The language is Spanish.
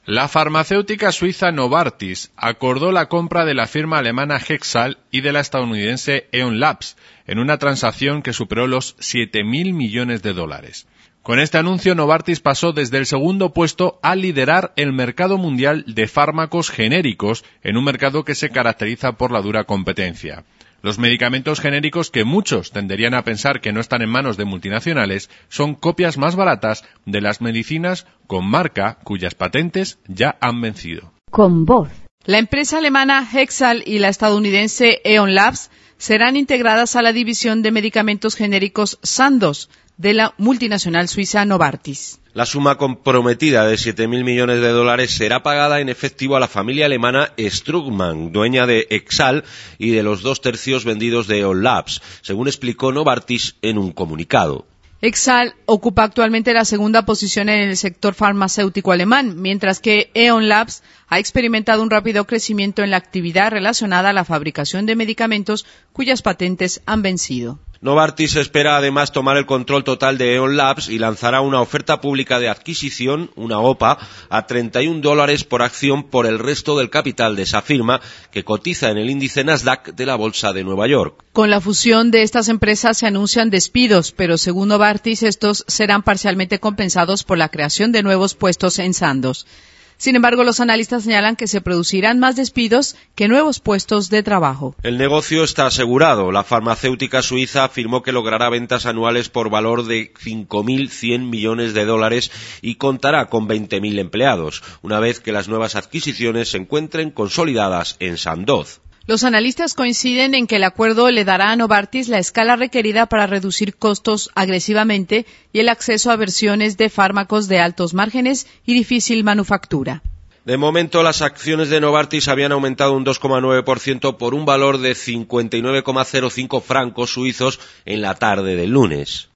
La farmacéutica suiza Novartis acordó la compra de la firma alemana Hexal y de la estadounidense Eon Labs en una transacción que superó los 7.000 millones de dólares. Con este anuncio, Novartis pasó desde el segundo puesto a liderar el mercado mundial de fármacos genéricos en un mercado que se caracteriza por la dura competencia. Los medicamentos genéricos, que muchos tenderían a pensar que no están en manos de multinacionales, son copias más baratas de las medicinas con marca cuyas patentes ya han vencido. Con voz. La empresa alemana Hexal y la estadounidense Eon Labs serán integradas a la división de medicamentos genéricos Sandoz de la multinacional suiza Novartis. La suma comprometida de 7.000 millones de dólares será pagada en efectivo a la familia alemana Strückmann, dueña de Hexal y de los 2/3 vendidos de Eon Labs, según explicó Novartis en un comunicado. Hexal ocupa actualmente la segunda posición en el sector farmacéutico alemán, mientras que Eon Labs ha experimentado un rápido crecimiento en la actividad relacionada a la fabricación de medicamentos cuyas patentes han vencido. Novartis espera además tomar el control total de Eon Labs y lanzará una oferta pública de adquisición, una OPA, a $31 por acción por el resto del capital de esa firma, que cotiza en el índice Nasdaq de la Bolsa de Nueva York. Con la fusión de estas empresas se anuncian despidos, pero según Novartis estos serán parcialmente compensados por la creación de nuevos puestos en Sandoz. Sin embargo, los analistas señalan que se producirán más despidos que nuevos puestos de trabajo. El negocio está asegurado. La farmacéutica suiza afirmó que logrará ventas anuales por valor de 5.100 millones de dólares y contará con 20.000 empleados, una vez que las nuevas adquisiciones se encuentren consolidadas en Sandoz. Los analistas coinciden en que el acuerdo le dará a Novartis la escala requerida para reducir costos agresivamente y el acceso a versiones de fármacos de altos márgenes y difícil manufactura. De momento, las acciones de Novartis habían aumentado un 2,9% por un valor de 59,05 francos suizos en la tarde del lunes.